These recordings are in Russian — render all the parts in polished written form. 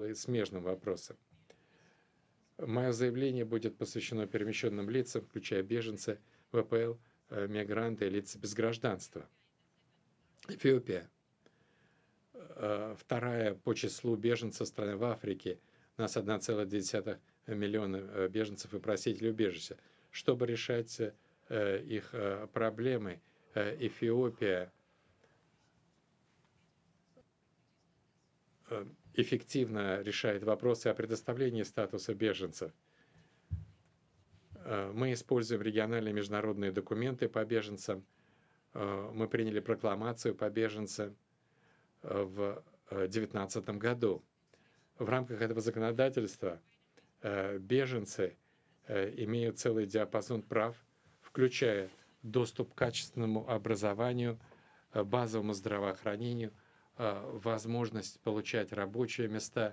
и смежным вопросам. Мое заявление будет посвящено перемещенным лицам, включая беженцы, ВПЛ, мигранты и лица без гражданства. Эфиопия вторая по числу беженцев страны в Африке. У нас 1,2 миллиона беженцев и просителей убежища. Чтобы решать их проблемы, Эфиопия эффективно решает вопросы о предоставлении статуса беженцев. Мы используем региональные международные документы по беженцам. Мы приняли прокламацию по беженцам в 2019 году. В рамках этого законодательства беженцы имеют целый диапазон прав, включая доступ к качественному образованию, базовому здравоохранению, возможность получать рабочие места.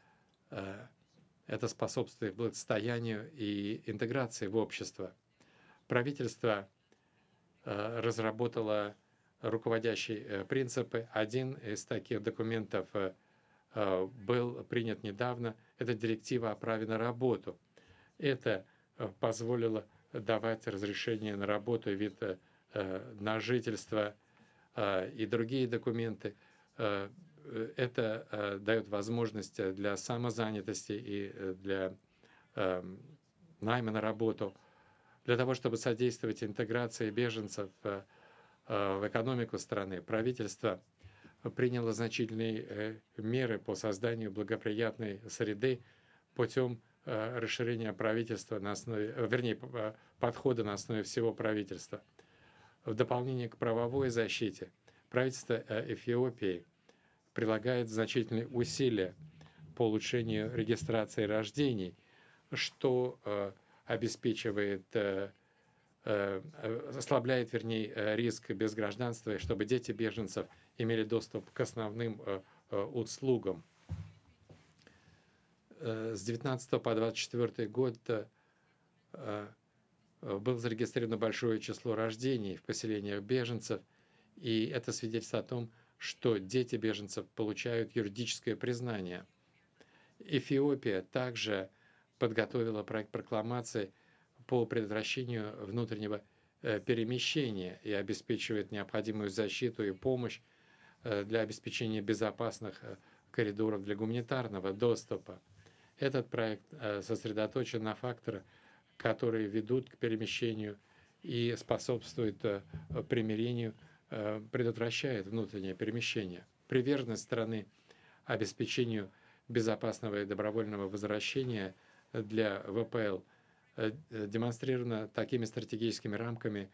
Это способствует благосостоянию и интеграции в общество. Правительство разработало руководящие принципы. Один из таких документов был принят недавно. Это директива о праве на работу. Это позволило давать разрешение на работу, вид на жительство и другие документы. Это дает возможность для самозанятости и для найма на работу, для того, чтобы содействовать интеграции беженцев в экономику страны. Правительство приняло значительные меры по созданию благоприятной среды путем расширения правительства на основе, подхода на основе всего правительства. В дополнение к правовой защите правительство Эфиопии прилагает значительные усилия по улучшению регистрации рождений, что обеспечивает, ослабляет, риск безгражданства, чтобы дети беженцев имели доступ к основным услугам. С 19 по 24 год было зарегистрировано большое число рождений в поселениях беженцев, и это свидетельствует о том, что дети беженцев получают юридическое признание. Эфиопия также подготовила проект прокламации по предотвращению внутреннего перемещения и обеспечивает необходимую защиту и помощь для обеспечения безопасных коридоров для гуманитарного доступа. Этот проект сосредоточен на факторах, которые ведут к перемещению и способствуют примирению, предотвращает внутреннее перемещение. Приверженность страны обеспечению безопасного и добровольного возвращения для ВПЛ демонстрирована такими стратегическими рамками,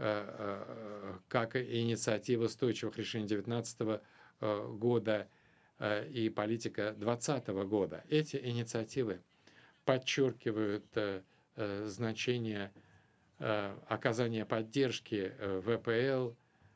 как инициатива устойчивых решений 2019 года и политика 2020 года. Эти инициативы подчеркивают значение оказания поддержки ВПЛ,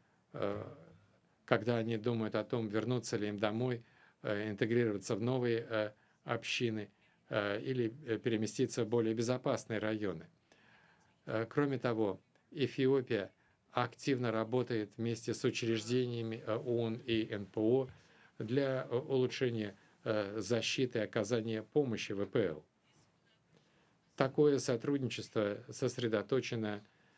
когда они думают о том, вернуться ли им домой, интегрироваться в новые общины или переместиться в более безопасные районы. Кроме того, Эфиопия активно работает вместе с учреждениями ООН и НПО для улучшения защиты и оказания помощи ВПЛ. Такое сотрудничество сосредоточено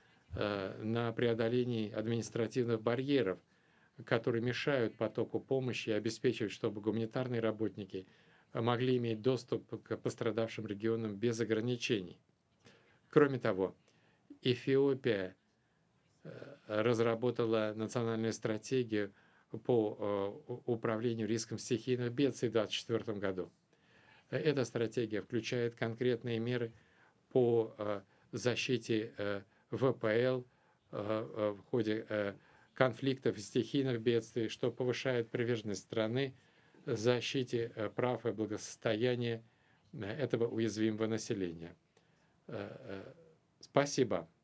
на преодолении административных барьеров, которые мешают потоку помощи и обеспечивают, чтобы гуманитарные работники могли иметь доступ к пострадавшим регионам без ограничений. Кроме того, Эфиопия разработала национальную стратегию по управлению риском стихийных бедствий в 2024 году. Эта стратегия включает конкретные меры по защите ВПЛ в ходе конфликтов и стихийных бедствий, что повышает приверженность страны защите прав и благосостояния этого уязвимого населения. Спасибо.